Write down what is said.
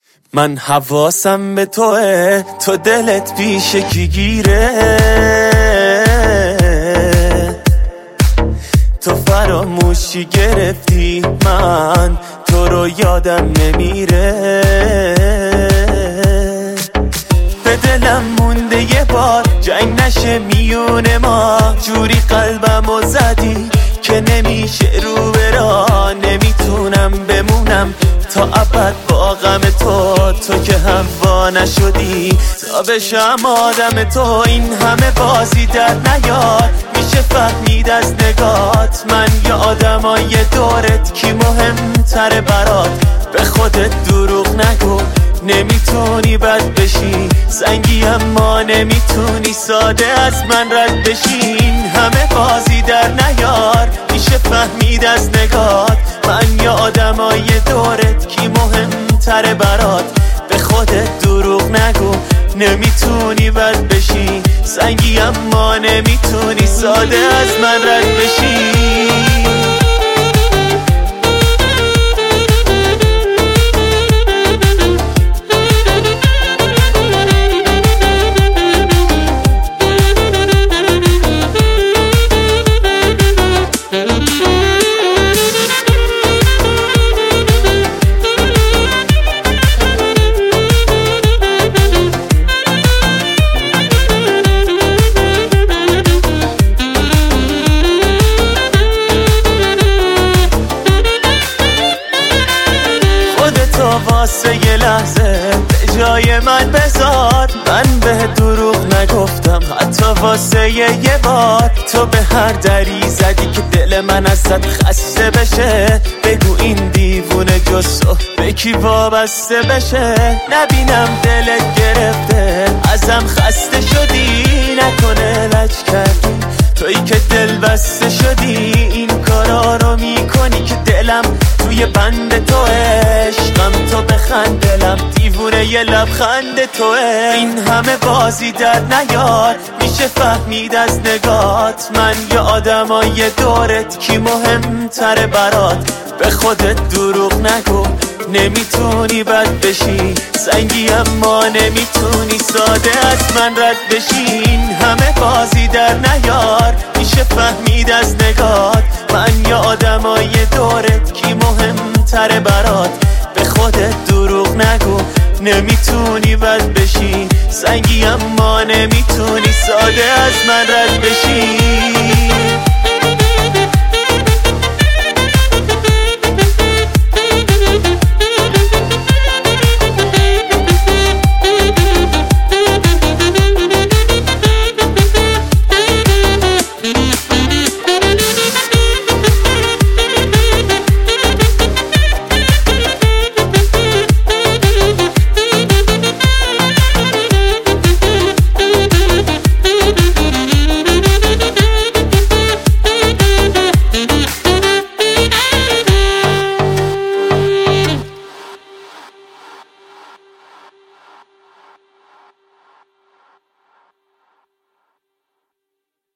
من حواسم به توه، تو دلت پیش کی گیره؟ تو فراموشی گرفتی، من تو رو یادم نمیره. به دلم مونده یه بار جنگ نشه میون ما، جوری قلبمو زدی که نمیشه رو برا. نمیتونم بمونم تا ابد با غم تو که هوا نشدی تا بشم آدم تو. این همه بازی در نیار، میشه فهمید از نگات من یا آدمای دورت کی مهمتره برات. به خودت دروغ نگو، نمیتونی بد بشی زنگی اما نمیتونی ساده از من رد بشی. این همه بازی در نیار، میشه فهمید از نگات من یا آدمای دورت کی مهمتره برات. به خودت دروغ نگو، نمیتونی بد بشی زنگی اما نمیتونی ساده از من رد بشی. واسه یه لحظه به جای من بذار، من به دروغ نگفتم حتی واسه یه بار. تو به هر دری زدی که دل من ازت خسته بشه. بگو این دیوونه جز تو به کی وابسته بشه. نبینم دلت گرفته ازم خسته شدی، نکنه لج کردی تویی که دل بسته شدی. این کارا رو میکنی که دلم توی بند تو، عشقم تو بخند دلم دیوونه یه لبخند توه. این همه بازی در نیار، میشه فهمید از نگات من یا آدمای دورت کی مهمتره برات. به خودت دروغ نگو، نمیتونی بد بشی زنگی اما نمیتونی ساده از من رد بشی. این همه بازی در نیار، میشه فهمید از نگات من یا آدمای دورت کی مهمتره برات. به خودت دروغ نگو، نمیتونی بد بشی زنگی اما نمیتونی ساده از من رد بشی.